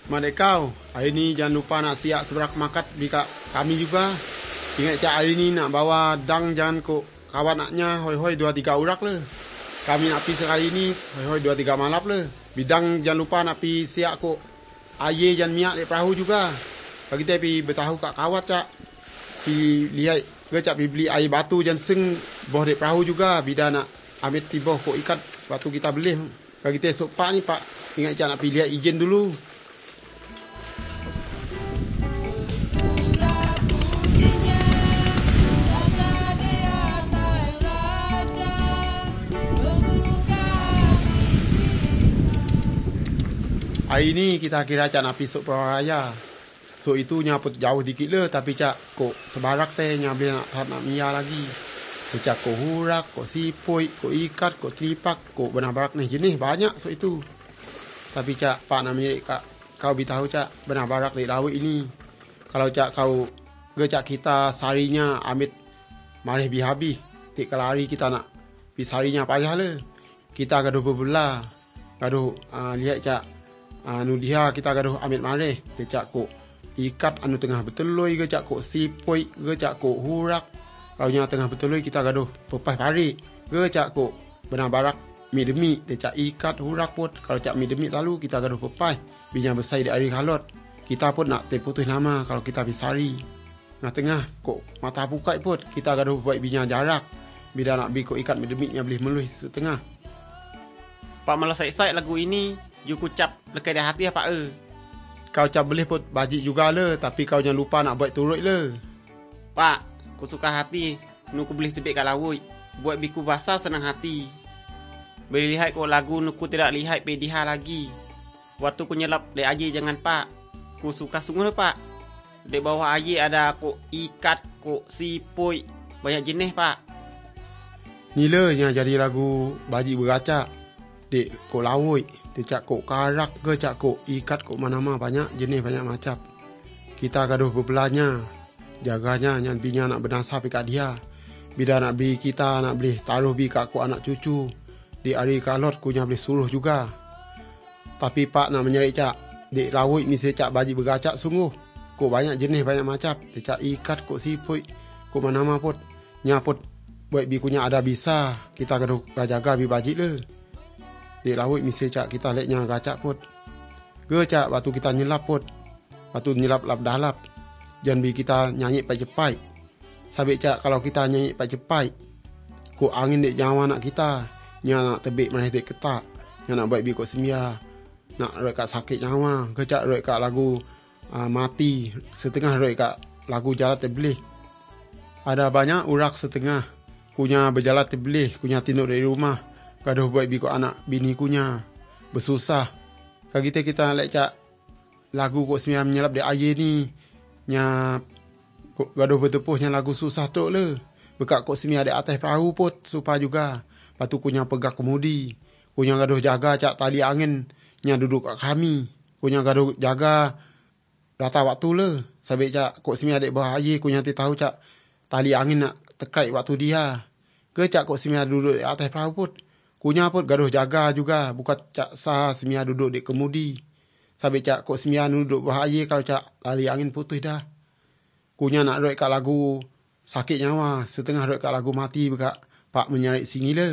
Mak kau, hari ni jangan lupa nak siap seberak makat di kami juga. Ingat cak hari ni nak bawa dang jangan kok kawan naknya hoi-hoi 2-3 urak le. Kami nak pi sekali ni hoi-hoi 2-3 malap le. Bidang jangan lupa nak pi siap kok aye jangan miak di perahu juga. Bagi kita pi bertahu kat kawat cak. Pi lihat ke cak pi beli air batu jangan seng boh di perahu juga. Bida nak ambil tiboh kok ikat batu kita beli. Bagi kita esok pak ni pak. Ingat cak nak pi lihat izin dulu. Hari ni kita kira cak nak pisuk Purwaraya. So itu nyaput jauh dikit le tapi cak kok sebarak teh nyambil nak mia lagi. Cak kok hurak, kok sipoi, kok ikat, kok tripak, kok benah barak nih jenis banyak so itu. Tapi cak pak nak milik kau beritahu cak benah barak di laut ini. Kalau cak kau cak kita sarinya amit marih bihabi. Tik kelari kita nak pi sarinya payah le. Kita gaduh berbelah. Gaduh lihat cak anu dia kita gaduh ambil mareh cak kok ikat anu tengah betuloi ke cak kok sipoi ke cak kok hurak kalau nya tengah betuloi kita gaduh pepas parik ke cak kok benah barak mi demi cak ikat hurak put kalau cak mi demi lalu kita gaduh pepas binya besar di ari kalot kita pun nak terputus nama kalau kita bisari nah tengah kok mata buka put kita gaduh buat binya jarak bila nak bi kok ikat mi demi nya boleh meluh setengah. Pak malah sai-sai lagu ini you kucap lekai di hati apa Kau cap boleh put baji juga le tapi kau jangan lupa nak buat turut le. Pak, ku suka hati nuku boleh tebik kat laut buat biku basah senang hati. Boleh lihat kok lagu nuku tidak lihat pediha lagi. Waktu ku nyelap dek aje jangan pak. Ku suka sungguh pak. Dek bawah aje ada kok ikat, kok sipoi, banyak jenis pak. Ni le yang jadi lagu baji beracak. Dek kok laut, cak kok karak ke cak kok ikat kok mana-mana banyak jenis banyak macam. Kita gaduh berbelahnya, jaganya yang binya nak bernasab kat dia. Bila nak beli kita nak boleh taruh bi kat kok anak cucu. Di hari kalot kunya boleh suruh juga. Tapi pak nak menyerik cak, dek laut ni cak baji bergacak sungguh. Kok banyak jenis banyak macam, cak ikat kok sipoi, kok mana-mana put. Nyaput buat bi kunya ada bisa, kita gaduh jaga bi baji le. Di laut misi cak kita leknya gacak put. Ge cak batu kita nyelap put. Batu nyelap lap dalap. Jangan bi kita nyanyi pak cepai. Sabik cak kalau kita nyanyi pak cepai. Kok angin dek nyawa nak kita. Nya nak tebik mana dek ketak. Nya nak buat bi kok semia. Nak roi kat sakit nyawa. Ge cak roi kat lagu mati. Setengah roi kat lagu jalan terbelih. Ada banyak urak setengah. Kunya berjalan terbelih. Kunya tinduk dari rumah. Gaduh buat bikok anak bini kunya bersusah. Kagite kita lek cak lagu kok semia menyelap de aye ni nya kok gaduh bertepuhnya lagu susah tok le. Bekak kok semia de atas perahu put supaya juga. Patu kunya pegak kemudi. Kunya gaduh jaga cak tali angin nya duduk kat kami. Kunya gaduh jaga rata waktu le. Sabik cak kok semia de bawah aye kunya tahu cak tali angin nak tekai waktu dia. Ke cak kok semia duduk di atas perahu put. Kunya pun gaduh jaga juga. Bukan cak sah semia duduk di kemudi. Sampai cak kok semia duduk bahaya kalau cak tali angin putus dah. Kunya nak roi kat lagu sakit nyawa. Setengah roi kat lagu mati bekak pak menyarik singi le.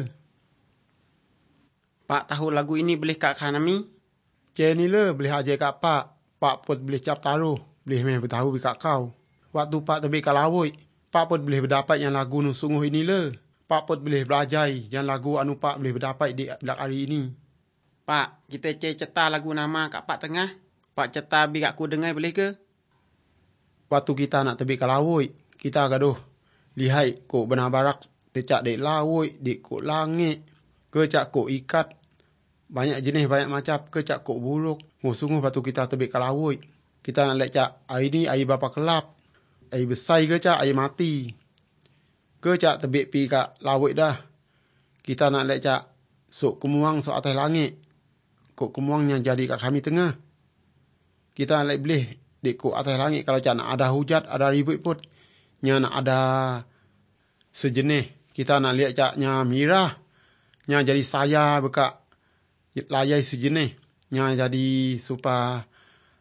Pak tahu lagu ini boleh kat kanami? Cik ni le boleh aja kat pak. Pak pun boleh cap taruh. Boleh main bertahu bekak kau. Waktu pak tebik kat laut. Pak pun boleh berdapat yang lagu nu sungguh ini le. Pak pun boleh belajar yang lagu anu pak boleh berdapat di hari ini. Pak, kita cerita lagu nama kat pak tengah. Pak cerita biar aku dengar boleh ke? Waktu kita nak tebik ke laut, kita gaduh lihat kok benah barak tecak di laut, di kok langit, ke cak kok ikat. Banyak jenis banyak macam, ke cak kok buruk. Sungguh waktu kita tebik ke laut. Kita nak lihat cak hari ni air berapa kelap. Air besar ke cak air mati. Ke cak tebik pi kat laut dah. Kita nak lihat cak sok kemuang sok atas langit. Kok kemuangnya jadi kat kami tengah. Kita nak lihat boleh dek kok atas langit kalau cak nak ada hujat, ada ribut pun. Nya nak ada sejenis. Kita nak lihat cak nya mirah. Nya jadi saya bekak layai sejenis. Nya jadi supaya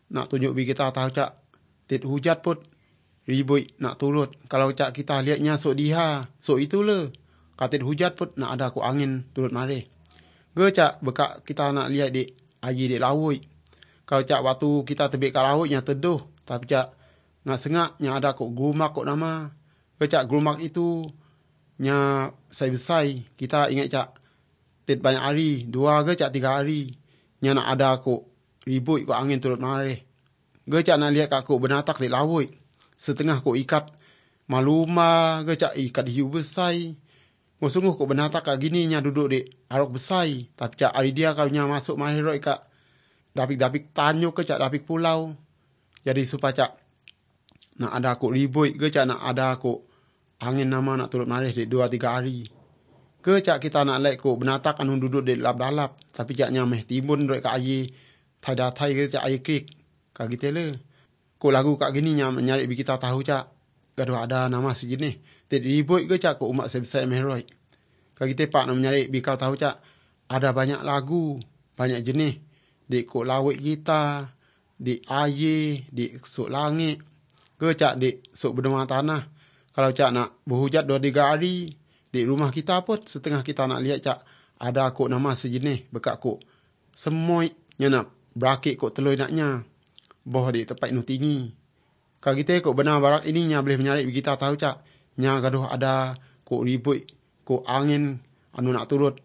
nak tunjuk bagi kita tahu cak tit hujat put ribui nak turut. Kalau cak kita lihatnya sok diha, sok itu le. Katit hujat put nak ada ku angin turut mari. Ge cak bekak kita nak lihat di aji di laut. Kalau cak waktu kita tebik ke lautnya teduh, tapi cak nak sengak nya ada ku gerumak kok nama. Ge cak gerumak itu nya sai-besai. Kita ingat cak tit banyak hari, 2 ke cak 3 hari. Nya nak ada ku ribut ku angin turut mari. Ge cak nak lihat kak ku benatak di laut. Setengah ku ikat maluma, ge cak ikat hiu besai. Sungguh ku benatak kak gini nya duduk di arok besai. Tapi cak hari dia kalau nya masuk mari roi kak dapik-dapik tanyuk ke cak dapik pulau. Jadi supaya cak nak ada ku ribut, ge cak nak ada ku angin nama nak turut mari di 2-3 hari. Ke cak kita nak lihat ku benatak anu duduk di lap-dalap. Tapi cak nya meh timbun roi kak ayi thai datai ke cak ayi krik. Kak gitu le. Ku lagu kak gini nya nyari bi kita tahu cak gaduh ada nama sejenis. Tit ribut ke cak ku umat sebesar meh roi. Kak gitu pak nak nyari bi kau tahu cak ada banyak lagu, banyak jenis di ku laut kita, di air, di sok langit, ke cak di sok benua tanah. Kalau cak nak berhujat 2-3 hari, di rumah kita pun setengah kita nak lihat cak ada kok nama sejenis bekak kok semoy nya nak berakik kok teloi naknya. Boh di tempat nu tinggi. Kalau kita kok benar barak ini nya boleh menyari kita tahu cak nya gaduh ada kok ribut kok angin anu nak turut.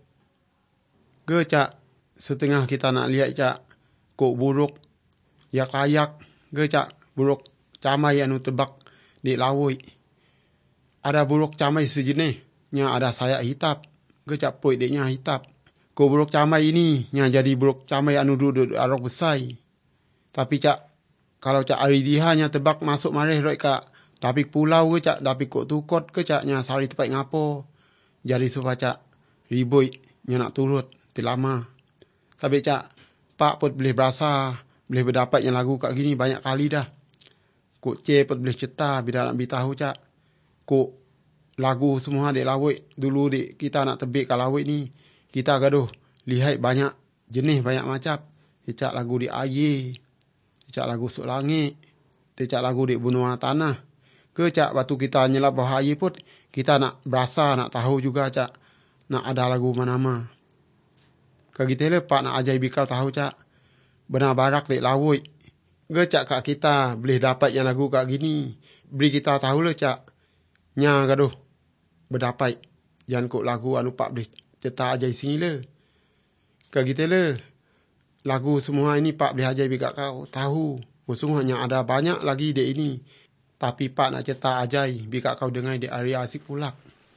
Ge cak setengah kita nak lihat cak kok buruk yak-ayak, ge cak buruk camai anu tebak di laut. Ada buruk camai sejenis nya ada sayap hitam, ge cak poit dia nya hitam. Kok buruk camai ini nya jadi buruk camai anu duduk arok besai. Tapi cak kalau cak hari dia nya tebak masuk mari roi kak dapik pulau ke cak dapik kok tukot ke cak nya sari tempat ngapo. Jadi supaya cak ribut nya nak turut ti lama. Tapi cak pak pun boleh berasa boleh berdapat yang lagu kak gini banyak kali dah. Kok C pun boleh cerita bila nak beritahu cak kok lagu semua di laut dulu di kita nak tebik ke laut ni kita gaduh lihat banyak jenis banyak macam. Cak lagu di air, cak lagu sok langit, cak lagu di benua tanah. Ke cak waktu kita nyelap bawah air pun kita nak berasa nak tahu juga cak nak ada lagu mana-mana. Kak kita lepak nak ajar bikau tahu cak benar barak di laut. Ge cak kak kita boleh dapat yang lagu kak gini. Beri kita tahu le cak nya gaduh berdapat jangan kok lagu anu pak boleh cerita ajar sini le. Kak kita le lagu semua ini pak boleh ajar bikau kau tahu. Sungguhnya ada banyak lagi di ini. Tapi pak nak cerita ajar bikau kau dengar di area asik pulak.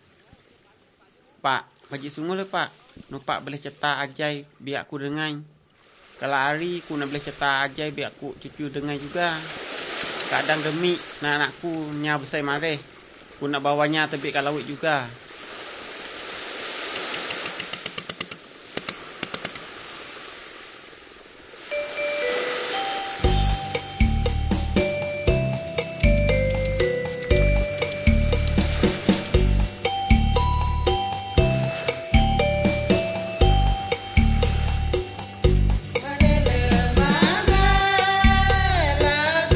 Pak, bagi sungguh le pak. No pak boleh cerita ajar biar aku dengar. Kalau hari aku nak boleh cerita ajar biar aku cucu dengar juga. Kadang gemik nak anakku nya besar mareh. Aku nak bawanya tebik ke laut juga.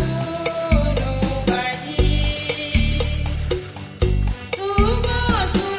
Sungguh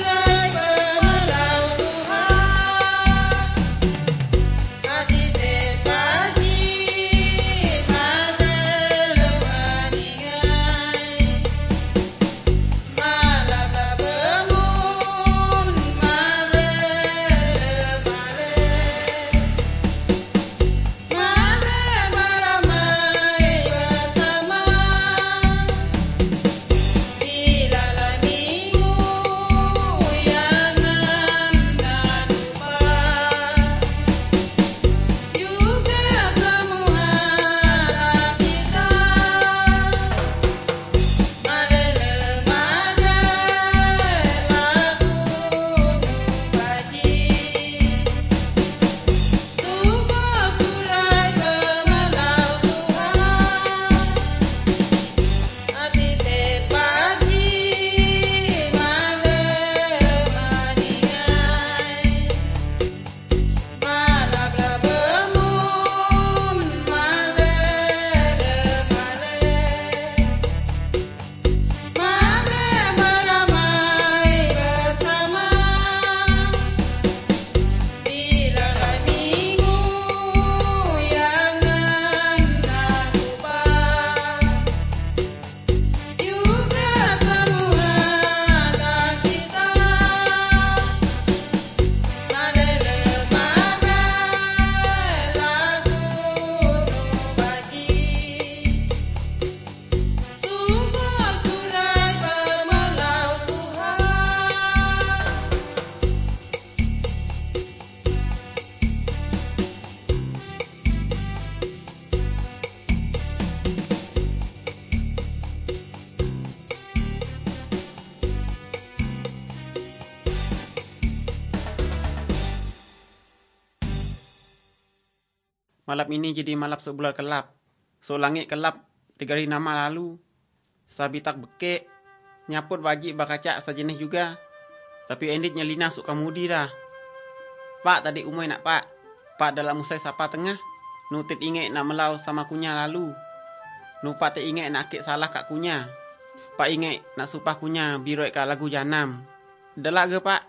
Malam ini jadi malam sebulan kelap. So langit kelap 3 hari nama lalu. Sabi tak bekek. Nyaput wajib bakacak sejenis juga. Tapi enditnya Lina suka mudi dah. Pak tadi umai nak pak. Pak dalam musai sapa tengah. Nutit ingat nak melau sama kunya lalu. Nupak tak ingat nak akik salah kat kunya. Pak ingat nak supah kunya biroik kat lagu janam. Delak ke pak?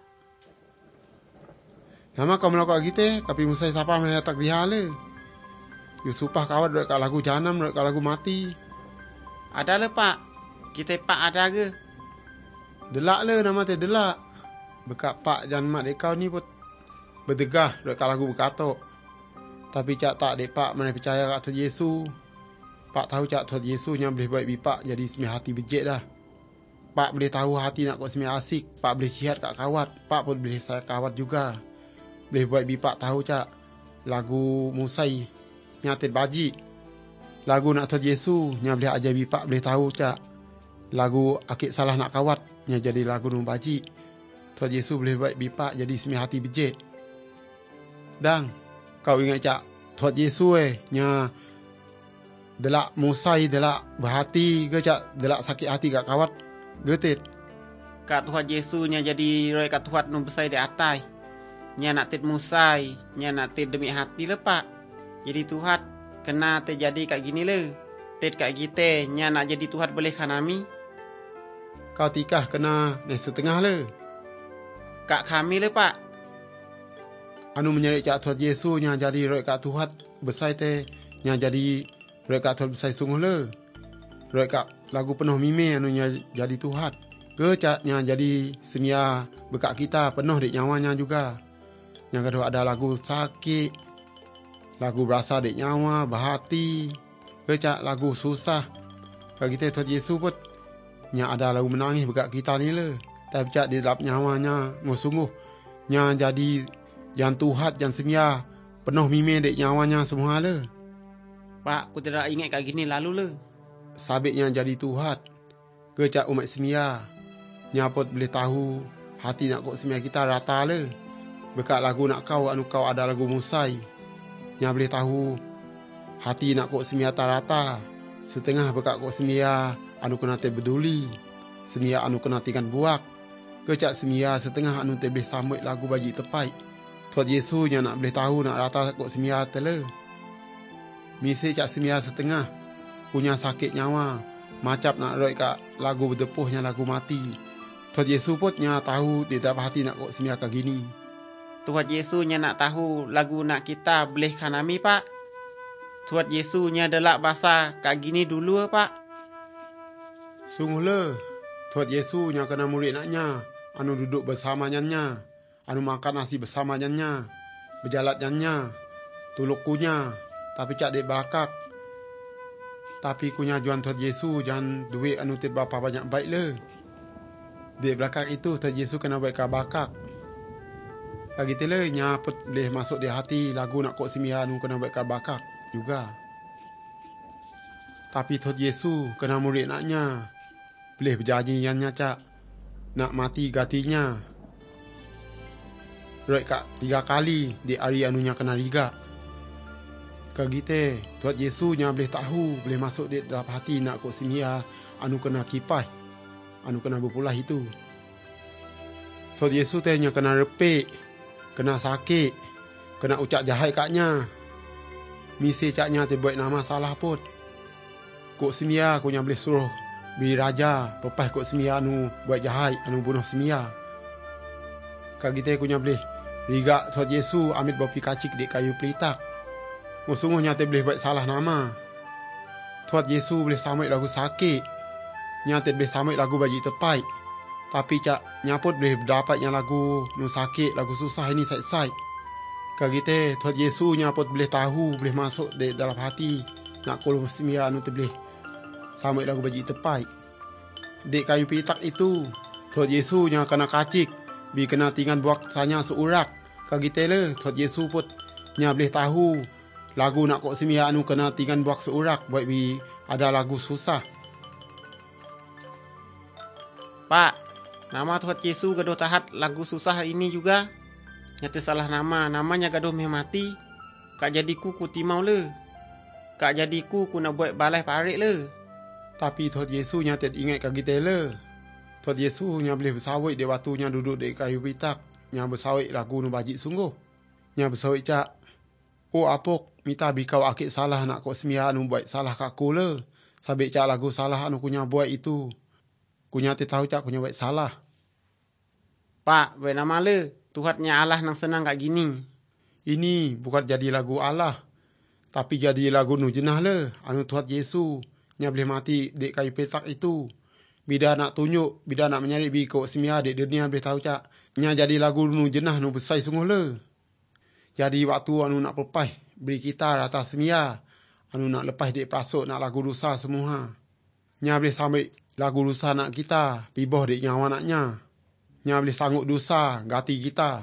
Lama kau melakukan gitu, tapi musai sapa melihat tak dihala. Yusupah kawat dek kat lagu janam, dek kat lagu mati. Ada le pak. Kita pak ada ke? Delak le nama teh delak. Bekak pak jangan mak dek kau ni pun berdegah dek kat lagu berkatok. Tapi cak tak dek pak mana percaya kat Tuhan Yesus. Pak tahu cak Tuhan Yesus yang boleh buat bipak jadi semi hati bejek dah. Pak boleh tahu hati nak kau semi asik. Pak boleh sihat kat kawat. Pak pun boleh saya kawat juga. Boleh buat bipak tahu cak lagu musai nyatit baji. Lagu nak Tuhan Yesus yang boleh ajar bipak boleh tahu cak lagu akik salah nak kawat yang jadi lagu nung baji. Tuhan Yesus boleh buat bipak jadi semi hati bejek. Dang, kau ingat cak Tuhan Yesus nya delak musai delak berhati ke cak delak sakit hati kat kawat getit. Kat Tuhan Yesus nya jadi roy kat Tuhan nung besai di atas. Nya nak tit musai, nya nak tit demi hati le pak. Jadi Tuhan kena terjadi kat gini le. Tit kat kita nya nak jadi Tuhan boleh kanami. Kau tikah kena ni setengah le. Kak kami le pak. Anu menyeret kat Tuhan Yesus nya jadi roy kat Tuhan besai teh nya jadi roy kat Tuhan besai sungguh le. Roy kat lagu penuh mime anu nya jadi Tuhan. Ke cak nya jadi semia bekak kita penuh dik nyawanya juga. Yang kedua ada lagu sakit, lagu berasa dek nyawa, bahati, kecak lagu susah. Bagi kita Tuhan Yesus pun, yang ada lagu menangis berkat kita ni le. Tapi cak di dalam nyawanya, sungguh, yang jadi yang Tuhan, yang semia, penuh mime dek nyawanya semua le. Pak, aku tidak ingat kat gini lalu le. Sabit yang jadi Tuhan, kecak umat semia, yang pun boleh tahu hati nak kok semia kita rata le. Bekat lagu nak kau anu kau ada lagu musai. Yang boleh tahu hati nak kok semia rata. Setengah bekat kok semia anu kena te beduli. Semia anu kena tingkan buak. Kecak semia setengah anu te boleh samut lagu bagi tepai. Tuhan Yesus yang nak boleh tahu nak rata kok semia tele. Misi cak semia setengah punya sakit nyawa. Macap nak roy kat lagu berdepuhnya lagu mati. Tuhan Yesus pun nya tahu dia tak hati nak kok semia kat gini. Tuhan Yesus nya nak tahu lagu nak kita boleh kanami pak. Tuhan Yesus nya delak bahasa kat gini dulu pak. Sungguh le. Tuhan Yesus nya kena murid naknya. Anu duduk bersama nyannya. Anu makan nasi bersama nyannya. Berjalat nyannya. Tuluk kunya. Tapi cak dek bakak. Tapi kunya juan Tuhan Yesus jangan duit anu te bapa banyak baik le. Dek belakang itu Tuhan Yesus kena baik ka bakak. Lagi tele nyaput boleh masuk di hati lagu nak kok semia anu kena baik ka bakak juga. Tapi Tuhan Yesus kena murid naknya. Boleh berjanji yannya cak nak mati gatinya. Roy kak 3 kali di hari anunya kena riga. Kagite Tuhan Yesus nya boleh tahu boleh masuk di dalam hati nak kok semia anu kena kipai. Anu kena berpulah itu. Tuhan Yesus teh nya kena repek. Kena sakit, kena ucap jahat kaknya. Misi caknya te buat nama salah pun. Kok semia aku yang boleh suruh beri raja, pepas kok semia anu buat jahat, anu bunuh semia. Kak kita aku yang boleh riga Tuhan Yesus ambil bapi kacik di kayu pelitak. Sungguhnya te boleh buat salah nama. Tuhan Yesus boleh samai lagu sakit. Nyate boleh samai lagu bagi tepai. Tapi cak nyaput boleh dapat yang lagu nu sakit, lagu susah ini sai-sai. Kak kita Tuhan Yesus nyaput boleh tahu, boleh masuk di dalam hati. Nak kolong semia nu te boleh samai lagu bagi tepai. Dek kayu pitak itu Tuhan Yesus yang kena kacik, bi kena tinggal buak sanya seurak. Kak kita le Tuhan Yesus put nya boleh tahu lagu nak kok semia anu kena tinggal buak seurak buat bi ada lagu susah. Pak, nama Tuhan Yesus gaduh tahat lagu susah ini juga. Nyata salah nama, namanya gaduh mati. Kak jadiku ku timau le. Kak jadiku ku nak buat balai parik le. Tapi Tuhan Yesus nya tak ingat kat kita le. Tuhan Yesus nya boleh bersawit di waktu nya duduk di kayu pitak. Nya bersawit lagu nu bajik sungguh. Nya bersawit cak. Oh apok, mita bikau akik salah nak kau semia anu buat salah kat aku le. Sabik cak lagu salah anu kunya buat itu. Kunya tahu cak kunya buat salah. Pak, buat nama le. Tuhannya Allah nang senang kak gini. Ini bukan jadi lagu Allah. Tapi jadi lagu nu jenah le. Anu Tuhan Yesus nya boleh mati di kayu petak itu. Bida nak tunjuk, bida nak menyari biko semia di dunia boleh tahu cak. Nya jadi lagu nu jenah nu besar sungguh le. Jadi waktu anu nak lepas beri kita rata semia. Anu nak lepas di prasuk nak lagu dosa semua. Nya boleh sampai lagu dosa nak kita. Piboh di nyawa naknya. Nya boleh sanggup dosa gati kita.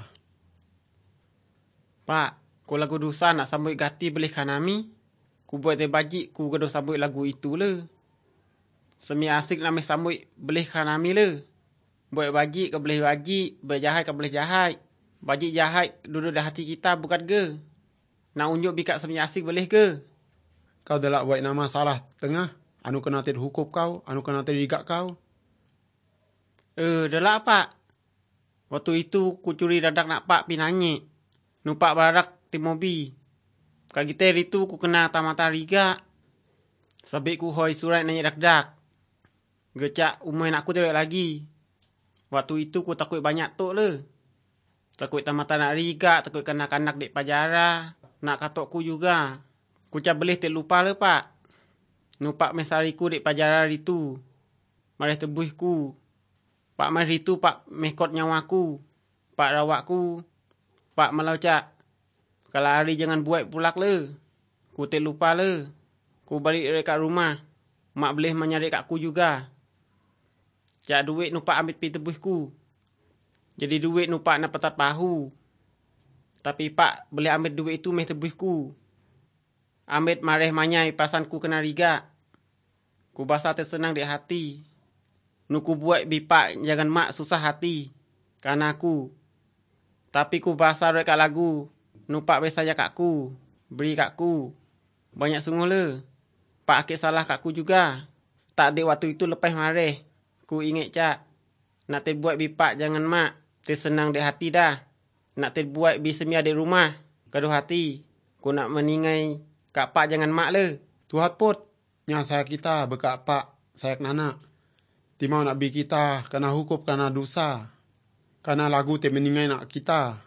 Pak, ku lagu dosa nak sambut gati boleh kanami? Ku buat bajik ku gaduh sambut lagu itu le. Semi asik nak sambut boleh kanami le. Buat bajik ke boleh bajik, berjahat ke boleh jahat. Bajik jahat duduk di hati kita bukan ke? Nak unjuk bikat semi asik boleh ke? Kau dah buat nama salah tengah. Anu kena terhukum kau, anu kena terigak kau. Dah lah pak. Waktu itu ku curi dadak nak pak pinanye. Numpak baradak timobi. Kak kita itu ku kena tamata riga. Sabik ku hoi surat nanya dak-dak. Gecak umai nak ku teruk lagi. Waktu itu ku takut banyak tok le. Takut tamata nak riga, takut kanak-kanak dek pajara. Nak katok ku juga. Ku cak boleh terlupa le pak. Numpak mesariku dek pajara itu. Marih tebuh ku. Pak mari itu pak mekot nyawaku. Pak rawakku. Pak malau cak. Kalau hari jangan buat pulak le. Ku terlupa le. Ku balik dekat rumah. Mak boleh menyari kat ku juga. Cak duit nupak ambil pi tebuhku. Jadi duit nupak nak petat pahu. Tapi pak boleh ambil duit itu meh tebuhku. Ambil mareh manyai pasanku kena riga. Ku basa tersenang di hati. Nuku buat bipak jangan mak susah hati. Karena aku. Tapi ku basa dekat lagu. Nupak besaya kat ku. Beri kat ku. Banyak sungguh le. Pak akik salah kat ku juga. Tak ada waktu itu lepas mareh. Ku ingat cak. Nak terbuat bipak jangan mak. Tersenang di hati dah. Nak terbuat bisemia di rumah. Gaduh hati. Ku nak meningai. Kak pak jangan mak le. Tuhan pot. Nya saya kita bekak pak. Saya nana. Timau nak bi kita. Kena hukum kena dosa. Karena lagu te meningai nak kita.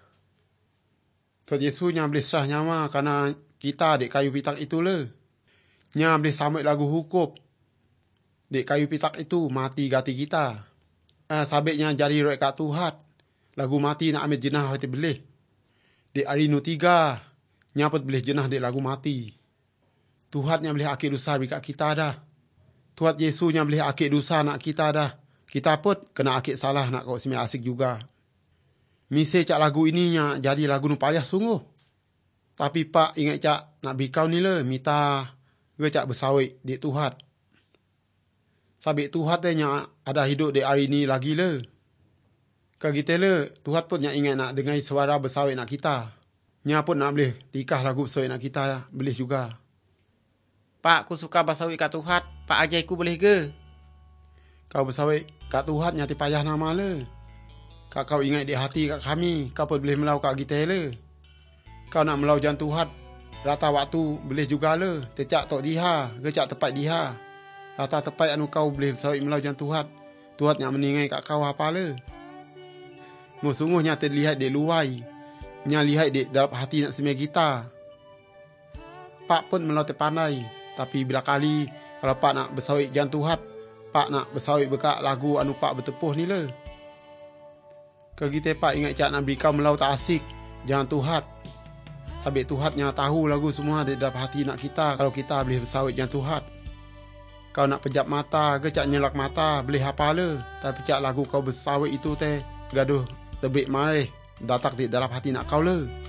Tuhan Yesus nya boleh serah nyawa. Karena kita dek kayu pitak itu le. Nya boleh sampai lagu hukum. Dek kayu pitak itu mati gati kita. Sabiknya jadi roh kat Tuhan. Lagu mati nak ambil jenah hati boleh. Dek hari nu 3. Nya pun boleh jenah dek lagu mati. Tuhan nya boleh akhir dosa dekat kita dah. Tuhan Yesus nya boleh akhir dosa nak kita dah. Kita pun kena akhir salah nak kau semi asik juga. Mise cak lagu ininya jadi lagu nu payah sungguh. Tapi pak ingat cak nak bikau ni le. Mita gue cak bersawit di Tuhan. Sabik Tuhan nya ada hidup di hari ni lagi le. Kak kita le. Tuhan pun nya ingat nak dengar suara bersawit nak kita. Nya pun nak boleh tikah lagu bersawit nak kita. Boleh juga. Pak, ku suka bersawit kat Tuhan. Pak ajai ku boleh ke? Kau bersawit kat Tuhan nyati payah nama le. Kau ingat di hati kat kami. Kau pun boleh melau kat kita le. Kau nak melau jangan Tuhan. Rata waktu boleh juga le. Tecak tok diha. Kecak tepat diha. Rata tepat anu kau boleh bersawit melau jangan Tuhan. Tuhan yang meningai kat kau apa le. Sungguh nyata lihat di luai. Nya lihat di dalam hati nak semia kita. Pak pun melau terpandai. Tapi bila kali kalau pak nak bersawit jangan Tuhan. Pak nak bersawit bekak lagu anu pak bertepuh ni le. Kalau kita pak ingat cak nak beri kau melau tak asik. Jangan Tuhan. Sabik Tuhan yang tahu lagu semua di dalam hati nak kita. Kalau kita boleh bersawit jangan Tuhan. Kau nak pejap mata ke cak nyelak mata. Boleh apa le. Tapi cak lagu kau bersawit itu teh. Gaduh tebik marih. Datak di dalam hati nak kau le.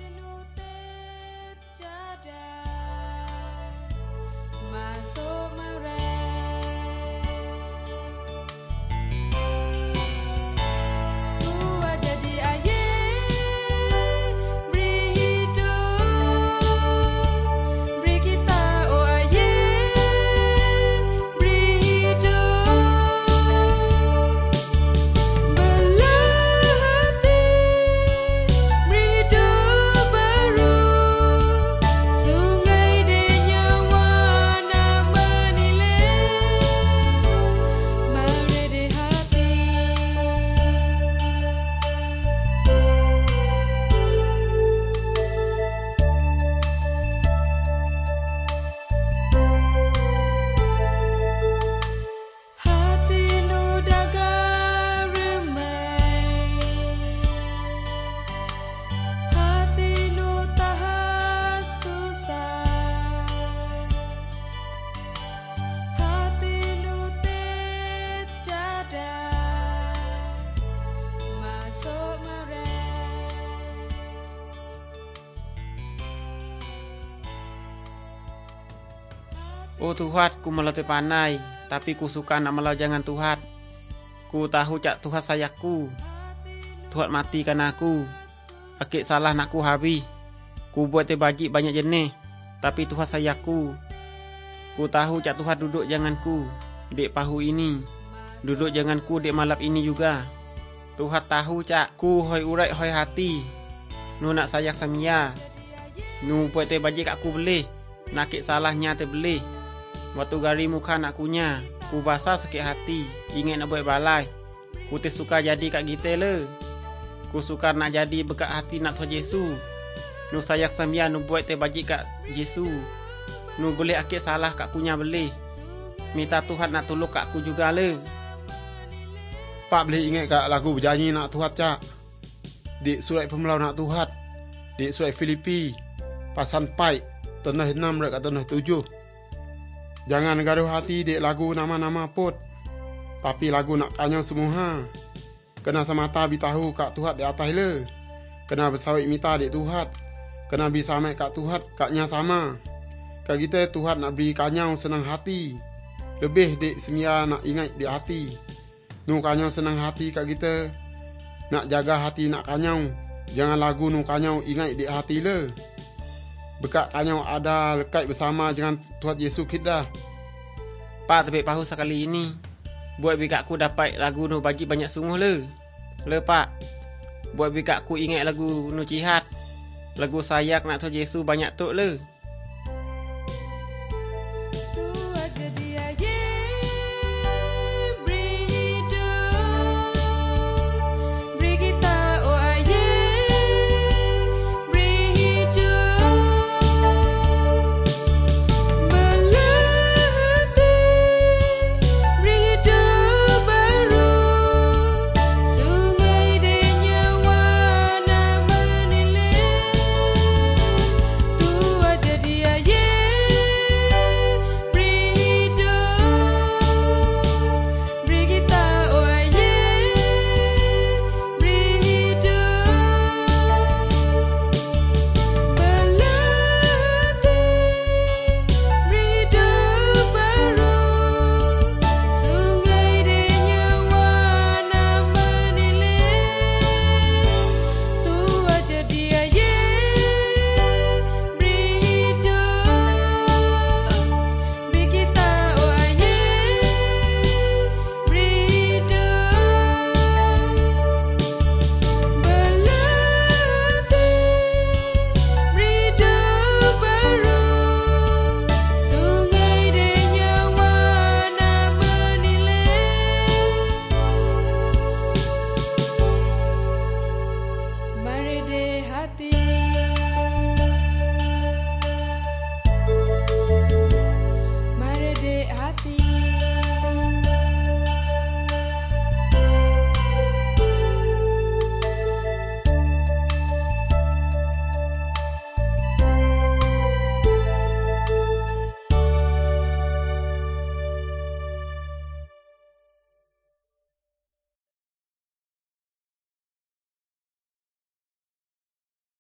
Oh Tuhan, ku malah terpandai, tapi ku suka nak malah jangan Tuhan. Ku tahu cak Tuhan sayangku. Tuhan matikan aku. Akik salah nak ku habis. Ku buat terbaji banyak jenis, tapi Tuhan sayangku. Ku tahu cak Tuhan duduk janganku dek pahu ini. Duduk janganku dek malam ini juga. Tuhan tahu cak ku hoi urai hoi hati. Nu nak sayang samia. Nu buat terbaji kat ku boleh. Nak akik salahnya terbelih. Waktu gari muka nak kunya, ku basah sakit hati. Ingat nak buat balai. Ku suka jadi kat kita le. Ku suka nak jadi bekat hati nak Tuhan Yesus. Nu sayang samia nu buat terbaji kat Yesus. Nu boleh akik salah kat kunya boleh. Minta Tuhan nak tolong kat ku juga le. Pak boleh ingat kat lagu berjanji nak Tuhan cak. Di surat Pemelau nak Tuhan. Di surat Filipi pasal 4 tanah 6 kat tanah 7. Jangan gaduh hati dek lagu nama-nama pot. Tapi lagu nak kanya semua. Kena semata bitahu kat Tuhan di atas le. Kena bersawit minta dek Tuhan. Kena bisa samai kat Tuhan katnya sama. Kat kita Tuhan nak beri kanyau senang hati. Lebih dek semia nak ingat di hati. Nu kanyau senang hati kat kita. Nak jaga hati nak kanyau. Jangan lagu nu kanyau ingat di hati le. Bekat kanyau ada lekat bersama dengan Tuhan Yesus kita. Pak tebik pahu sekali ini. Buat bikakku dapat lagu nu bagi banyak sungguh le. Le pak. Buat bikakku ingat lagu nu jihad. Lagu sayang nak Tuhan Yesus banyak tok le.